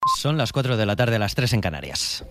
Son las 4 de la tarde, las 3 en Canarias.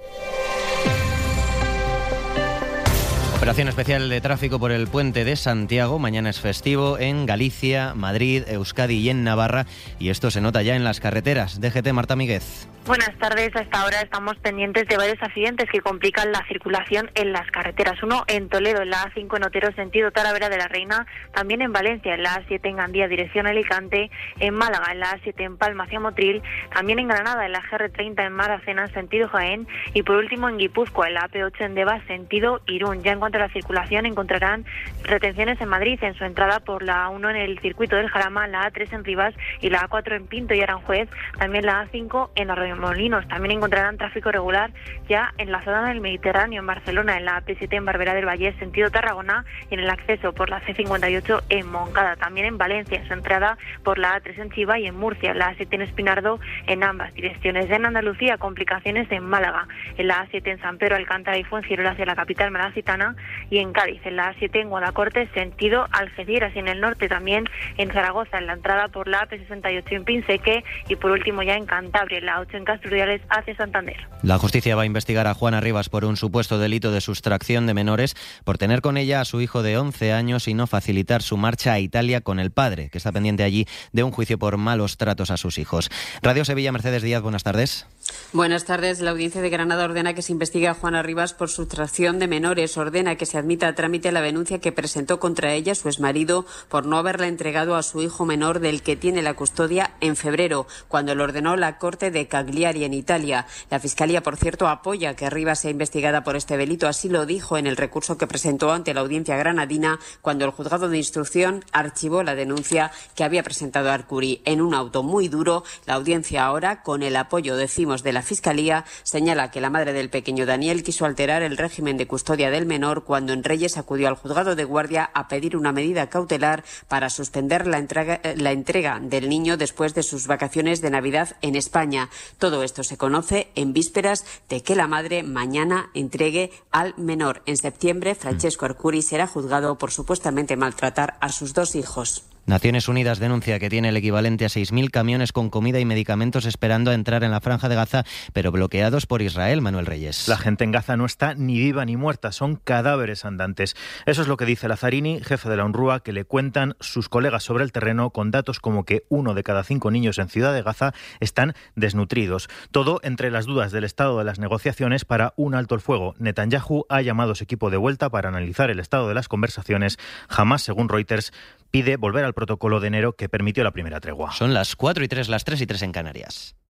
Operación especial de tráfico por el puente de Santiago. Mañana es festivo en Galicia, Madrid, Euskadi y en Navarra. Y esto se nota ya en las carreteras. DGT, Marta Míguez. Buenas tardes. A esta hora estamos pendientes de varios accidentes que complican la circulación en las carreteras. Uno en Toledo, en la A5 en Otero, sentido Talavera de la Reina. También en Valencia, en la A7 en Gandía, dirección Alicante. En Málaga, en la A7 en Palma hacia Motril. También en Granada, en la GR30 en Maracena, sentido Jaén. Y por último en Guipúzcoa, en la AP8 en Deva, sentido Irún. Ya en cuanto a la circulación, encontrarán retenciones en Madrid, en su entrada por la A1 en el circuito del Jarama, la A3 en Rivas y la A4 en Pinto y Aranjuez. También la A5 en Arroyomolinos. También encontrarán tráfico regular ya en la zona del Mediterráneo, en Barcelona, en la AP7 en Barberá del Vallés, sentido Tarragona, y en el acceso por la C58 en Moncada. También en Valencia, en su entrada por la A3 en Chiva, y en Murcia, la A7 en Espinardo, en ambas direcciones. Ya en Andalucía, complicaciones en Málaga, en la A7 en San Pedro, Alcántara y Fuengirola hacia la capital malacitana, y en Cádiz, en la A7 en Guadacorte, sentido Algeciras, y en el norte también en Zaragoza, en la entrada por la AP68 en Pinseque, y por último ya en Cantabria, en la A8 en Casturdiales hacia Santander. La justicia va a investigar a Juana Rivas por un supuesto delito de sustracción de menores por tener con ella a su hijo de 11 años y no facilitar su marcha a Italia con el padre, que está pendiente allí de un juicio por malos tratos a sus hijos. Radio Sevilla, Mercedes Díaz, buenas tardes. Buenas tardes. La Audiencia de Granada ordena que se investigue a Juana Rivas por sustracción de menores. Ordena que se admita a trámite la denuncia que presentó contra ella su exmarido por no haberla entregado a su hijo menor, del que tiene la custodia, en febrero, cuando lo ordenó la Corte de Cagliari en Italia. La Fiscalía, por cierto, apoya que Rivas sea investigada por este delito. Así lo dijo en el recurso que presentó ante la Audiencia granadina cuando el juzgado de instrucción archivó la denuncia que había presentado Arcuri. En un auto muy duro, la Audiencia ahora, con el apoyo, decimos, de la Fiscalía, señala que la madre del pequeño Daniel quiso alterar el régimen de custodia del menor cuando en Reyes acudió al juzgado de guardia a pedir una medida cautelar para suspender la entrega del niño después de sus vacaciones de Navidad en España. Todo esto se conoce en vísperas de que la madre mañana entregue al menor. En septiembre, Francesco Arcuri será juzgado por supuestamente maltratar a sus dos hijos. Naciones Unidas denuncia que tiene el equivalente a 6.000 camiones con comida y medicamentos esperando a entrar en la Franja de Gaza, pero bloqueados por Israel. Manuel Reyes. La gente en Gaza no está ni viva ni muerta, son cadáveres andantes. Eso es lo que dice Lazzarini, jefe de la UNRWA, que le cuentan sus colegas sobre el terreno, con datos como que 1 de cada 5 niños en Ciudad de Gaza están desnutridos. Todo entre las dudas del estado de las negociaciones para un alto el fuego. Netanyahu ha llamado a su equipo de vuelta para analizar el estado de las conversaciones. Jamás, según Reuters, pide volver al protocolo de enero que permitió la primera tregua. Son las 4 y 3, las 3 y 3 en Canarias.